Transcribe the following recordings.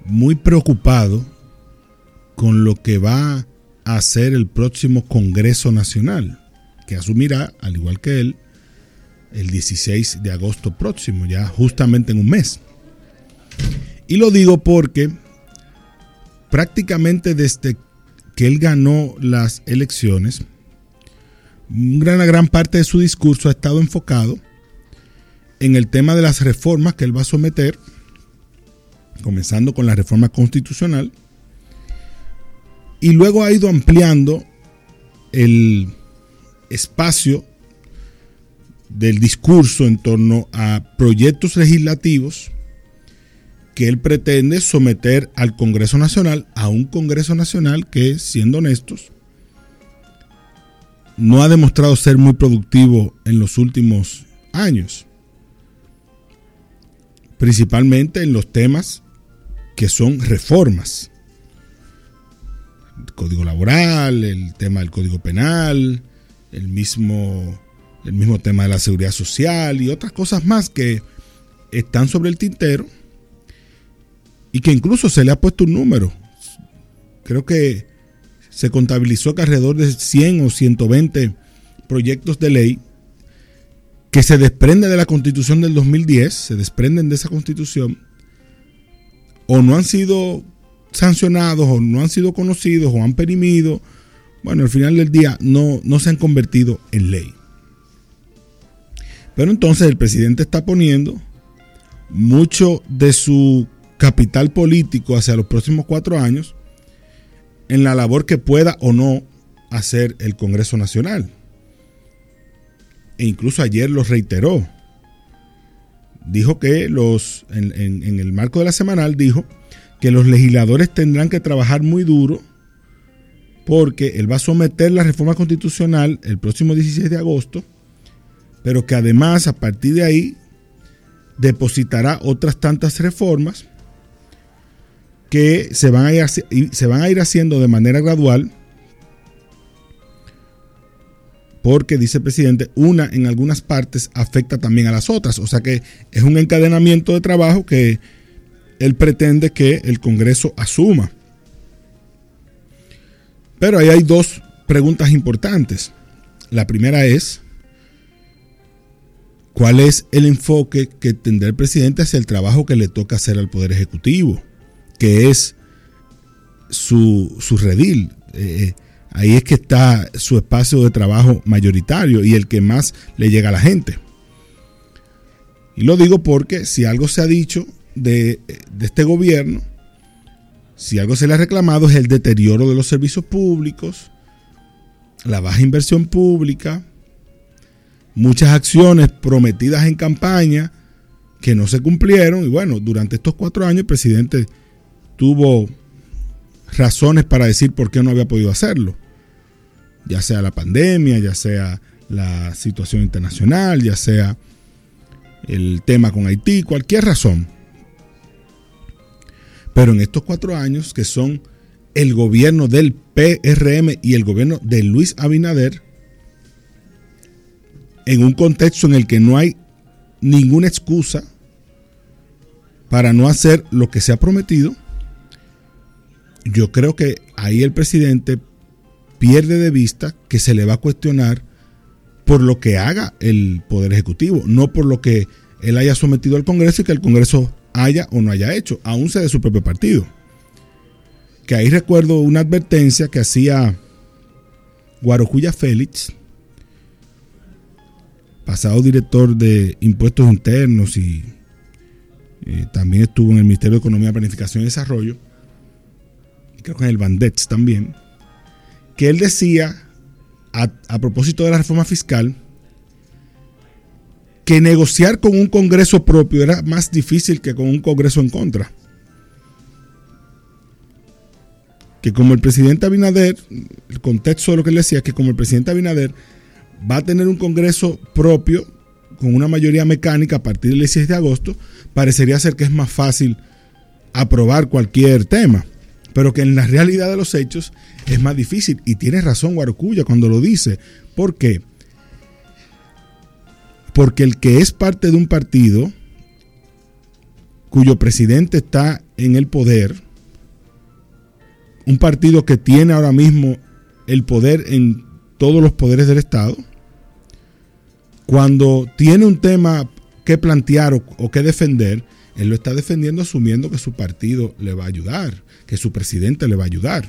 muy preocupado con lo que va a hacer el próximo Congreso Nacional, que asumirá, al igual que él, el 16 de agosto próximo, ya justamente en un mes. Y lo digo porque prácticamente desde que él ganó las elecciones, una gran parte de su discurso ha estado enfocado en el tema de las reformas que él va a someter, comenzando con la reforma constitucional, y luego ha ido ampliando el espacio del discurso en torno a proyectos legislativos que él pretende someter al Congreso Nacional, a un Congreso Nacional que, siendo honestos, no ha demostrado ser muy productivo en los últimos años, principalmente en los temas que son reformas. El Código Laboral, el tema del Código Penal, el mismo tema de la seguridad social y otras cosas más que están sobre el tintero y que incluso se le ha puesto un número. Creo que se contabilizó que alrededor de 100 o 120 proyectos de ley que se desprenden de la Constitución del 2010, se desprenden de esa Constitución, o no han sido sancionados, o no han sido conocidos, o han perimido. Bueno, al final del día no se han convertido en ley. Pero entonces el presidente está poniendo mucho de su capital político hacia los próximos 4 años en la labor que pueda o no hacer el Congreso Nacional. E incluso ayer lo reiteró. Dijo que en el marco de la semanal, dijo que los legisladores tendrán que trabajar muy duro porque él va a someter la reforma constitucional el próximo 16 de agosto, pero que además a partir de ahí depositará otras tantas reformas que se van a ir haciendo de manera gradual, porque, dice el presidente, una en algunas partes afecta también a las otras. O sea que es un encadenamiento de trabajo que él pretende que el Congreso asuma. Pero ahí hay 2 preguntas importantes. La primera es, ¿cuál es el enfoque que tendrá el presidente hacia el trabajo que le toca hacer al Poder Ejecutivo? Que es su redil. Ahí es que está su espacio de trabajo mayoritario y el que más le llega a la gente. Y lo digo porque si algo se ha dicho de este gobierno, si algo se le ha reclamado, es el deterioro de los servicios públicos, la baja inversión pública, muchas acciones prometidas en campaña que no se cumplieron. Y bueno, durante estos 4 años el presidente tuvo razones para decir por qué no había podido hacerlo. Ya sea la pandemia, ya sea la situación internacional, ya sea el tema con Haití, cualquier razón. Pero en estos 4 años, que son el gobierno del PRM y el gobierno de Luis Abinader, en un contexto en el que no hay ninguna excusa para no hacer lo que se ha prometido, yo creo que ahí el presidente pierde de vista que se le va a cuestionar por lo que haga el Poder Ejecutivo, no por lo que él haya sometido al Congreso y que el Congreso haya o no haya hecho, aún sea de su propio partido. Que ahí recuerdo una advertencia que hacía Guarocuya Félix, pasado director de Impuestos Internos y también estuvo en el Ministerio de Economía, Planificación y Desarrollo, creo que en el Bandex también, que él decía, a propósito de la reforma fiscal, que negociar con un Congreso propio era más difícil que con un Congreso en contra. Que como el presidente Abinader, el contexto de lo que él decía, que como el presidente Abinader va a tener un Congreso propio con una mayoría mecánica a partir del 16 de agosto, parecería ser que es más fácil aprobar cualquier tema. Pero que en la realidad de los hechos es más difícil. Y tiene razón Guarocuya cuando lo dice. ¿Por qué? Porque el que es parte de un partido cuyo presidente está en el poder, un partido que tiene ahora mismo el poder en todos los poderes del Estado, cuando tiene un tema que plantear o que defender, él lo está defendiendo asumiendo que su partido le va a ayudar, que su presidente le va a ayudar.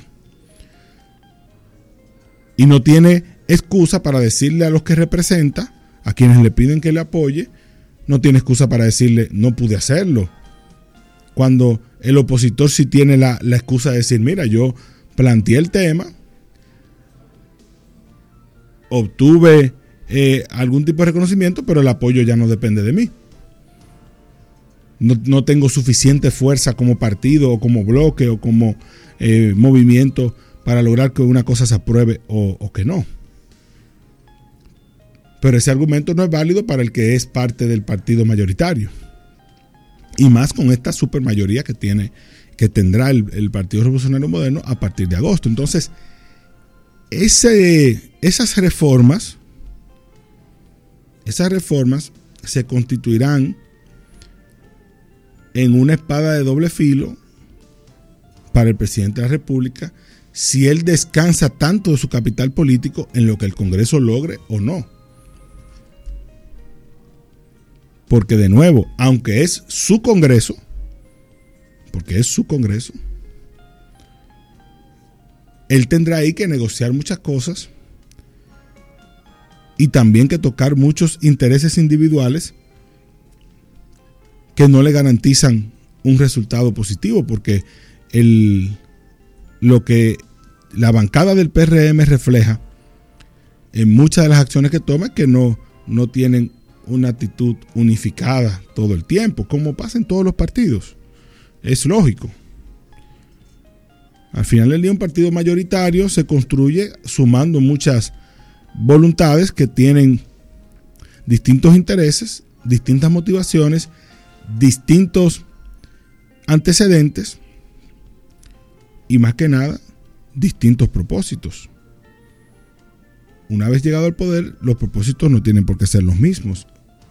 Y no tiene excusa para decirle a los que representa, a quienes le piden que le apoye, no tiene excusa para decirle no pude hacerlo. Cuando el opositor sí tiene la excusa de decir, mira, yo planteé el tema, obtuve algún tipo de reconocimiento, pero el apoyo ya no depende de mí. No tengo suficiente fuerza como partido o como bloque o como movimiento para lograr que una cosa se apruebe o que no. Pero ese argumento no es válido para el que es parte del partido mayoritario. Y más con esta supermayoría que tendrá el Partido Revolucionario Moderno a partir de agosto. Entonces, esas reformas se constituirán en una espada de doble filo para el presidente de la República si él descansa tanto de su capital político en lo que el Congreso logre o no. Porque de nuevo, aunque es su Congreso, él tendrá ahí que negociar muchas cosas y también que tocar muchos intereses individuales que no le garantizan un resultado positivo, porque lo que la bancada del PRM refleja en muchas de las acciones que toma es que no tienen una actitud unificada todo el tiempo, como pasa en todos los partidos. Es lógico. Al final del día, un partido mayoritario se construye sumando muchas voluntades que tienen distintos intereses, distintas motivaciones, distintos antecedentes y más que nada, distintos propósitos. Una vez llegado al poder, los propósitos no tienen por qué ser los mismos.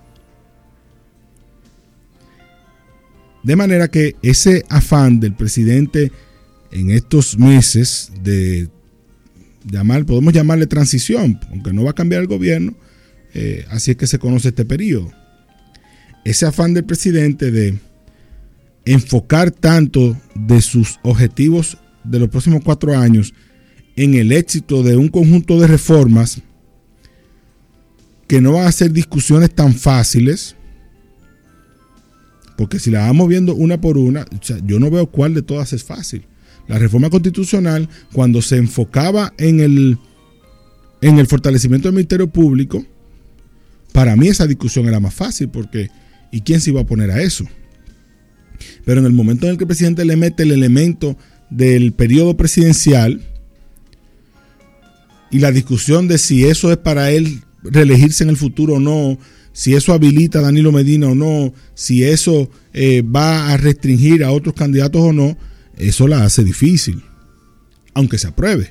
De manera que ese afán del presidente en estos meses de podemos llamarle transición, aunque no va a cambiar el gobierno, así es que se conoce este periodo. Ese afán del presidente de enfocar tanto de sus objetivos de los próximos 4 años en el éxito de un conjunto de reformas que no van a ser discusiones tan fáciles, porque si la vamos viendo una por una, yo no veo cuál de todas es fácil. La reforma constitucional, cuando se enfocaba en el fortalecimiento del Ministerio Público, para mí esa discusión era más fácil, porque ¿y quién se iba a oponer a eso? Pero en el momento en el que el presidente le mete el elemento del periodo presidencial y la discusión de si eso es para él reelegirse en el futuro o no, si eso habilita a Danilo Medina o no, si eso va a restringir a otros candidatos o no, eso la hace difícil, aunque se apruebe.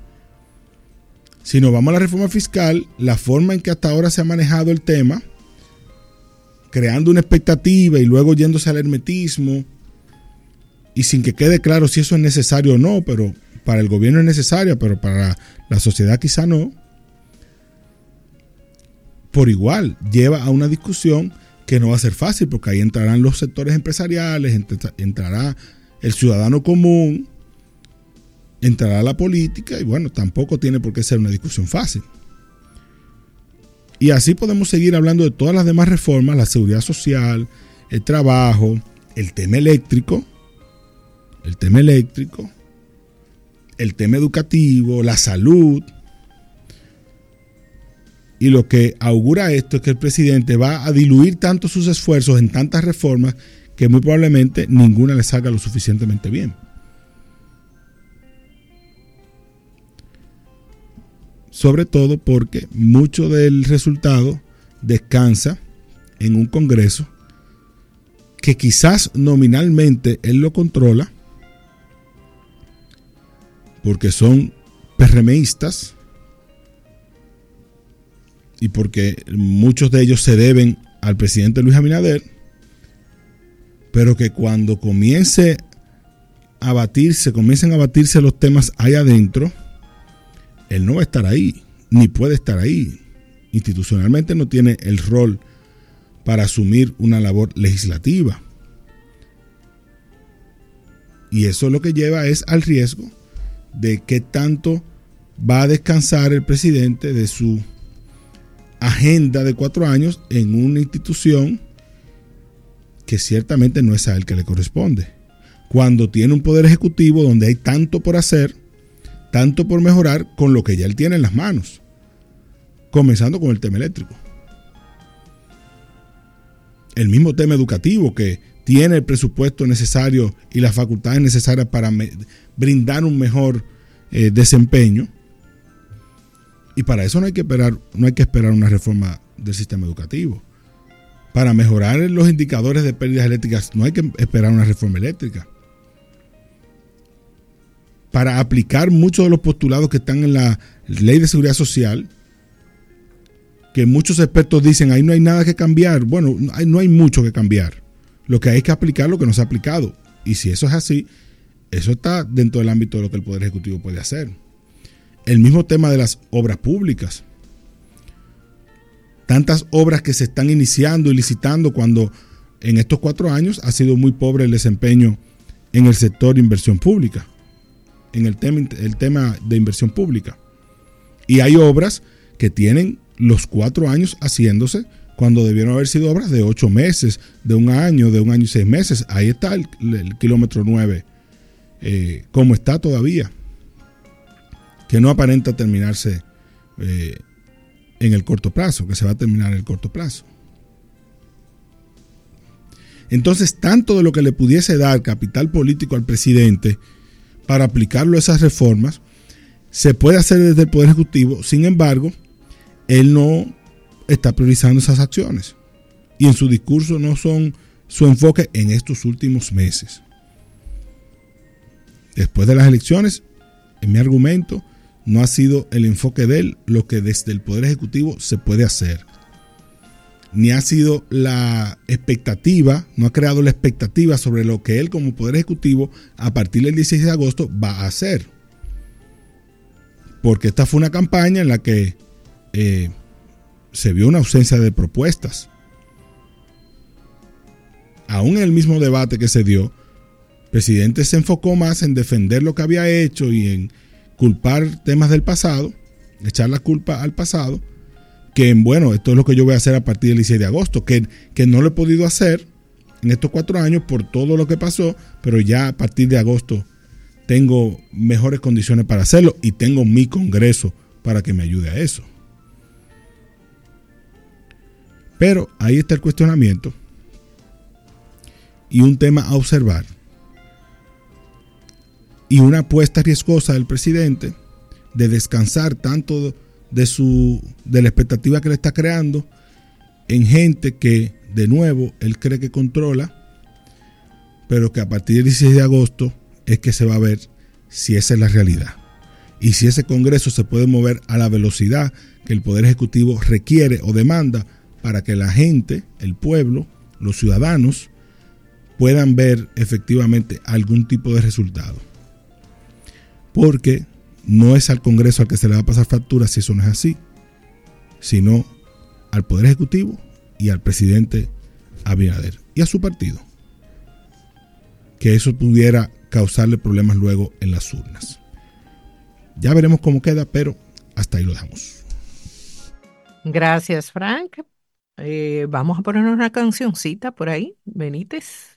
Si nos vamos a la reforma fiscal, la forma en que hasta ahora se ha manejado el tema, creando una expectativa y luego yéndose al hermetismo, y sin que quede claro si eso es necesario o no, pero para el gobierno es necesario, pero para la sociedad quizá no, por igual lleva a una discusión que no va a ser fácil, porque ahí entrarán los sectores empresariales, entrará el ciudadano común, entrará la política, y bueno, tampoco tiene por qué ser una discusión fácil. Y así podemos seguir hablando de todas las demás reformas, la seguridad social, el trabajo, el tema eléctrico, el tema educativo, la salud. Y lo que augura esto es que el presidente va a diluir tanto sus esfuerzos en tantas reformas que muy probablemente ninguna le salga lo suficientemente bien. Sobre todo porque mucho del resultado descansa en un Congreso que quizás nominalmente él lo controla, porque son PRMistas y porque muchos de ellos se deben al presidente Luis Abinader, pero que cuando comiencen a batirse los temas ahí adentro, él no va a estar ahí, ni puede estar ahí. Institucionalmente no tiene el rol para asumir una labor legislativa. Y eso lo que lleva es al riesgo de qué tanto va a descansar el presidente de su agenda de 4 años en una institución que ciertamente no es a él que le corresponde. Cuando tiene un poder ejecutivo donde hay tanto por hacer, tanto por mejorar con lo que ya él tiene en las manos, comenzando con el tema eléctrico. El mismo tema educativo, que tiene el presupuesto necesario y las facultades necesarias para brindar un mejor desempeño. Y para eso no hay que esperar una reforma del sistema educativo. Para mejorar los indicadores de pérdidas eléctricas no hay que esperar una reforma eléctrica. Para aplicar muchos de los postulados que están en la Ley de Seguridad Social, que muchos expertos dicen, ahí no hay nada que cambiar. Bueno, no hay mucho que cambiar. Lo que hay que aplicar lo que no se ha aplicado. Y si eso es así, eso está dentro del ámbito de lo que el Poder Ejecutivo puede hacer. El mismo tema de las obras públicas. Tantas obras que se están iniciando y licitando cuando en estos 4 años ha sido muy pobre el desempeño en el sector de inversión pública, en el tema de inversión pública. Y hay obras que tienen los 4 años haciéndose cuando debieron haber sido obras de 8 meses, de 1 año, de 1 año y 6 meses. Ahí está el kilómetro 9, como está todavía, que no aparenta terminarse en el corto plazo, que se va a terminar en el corto plazo. Entonces, tanto de lo que le pudiese dar capital político al presidente para aplicarlo a esas reformas, se puede hacer desde el Poder Ejecutivo. Sin embargo, él no está priorizando esas acciones. Y en su discurso no son su enfoque en estos últimos meses. Después de las elecciones, en mi argumento, no ha sido el enfoque de él lo que desde el Poder Ejecutivo se puede hacer. Ni ha sido la expectativa, no ha creado la expectativa sobre lo que él como Poder Ejecutivo a partir del 16 de agosto va a hacer. Porque esta fue una campaña en la que se vio una ausencia de propuestas. Aún en el mismo debate que se dio, el presidente se enfocó más en defender lo que había hecho y en culpar temas del pasado, echar la culpa al pasado, que en, bueno, esto es lo que yo voy a hacer a partir del 16 de agosto, que no lo he podido hacer en estos 4 años por todo lo que pasó, pero ya a partir de agosto tengo mejores condiciones para hacerlo y tengo mi Congreso para que me ayude a eso. Pero ahí está el cuestionamiento y un tema a observar y una apuesta riesgosa del presidente de descansar tanto de la expectativa que le está creando en gente que de nuevo él cree que controla, pero que a partir del 16 de agosto es que se va a ver si esa es la realidad y si ese Congreso se puede mover a la velocidad que el Poder Ejecutivo requiere o demanda para que la gente, el pueblo, los ciudadanos puedan ver efectivamente algún tipo de resultado. Porque no es al Congreso al que se le va a pasar factura si eso no es así, sino al Poder Ejecutivo y al presidente Abinader y a su partido, que eso pudiera causarle problemas luego en las urnas. Ya veremos cómo queda, pero hasta ahí lo dejamos. Gracias, Frank. Vamos a ponernos una cancioncita por ahí, Benítez.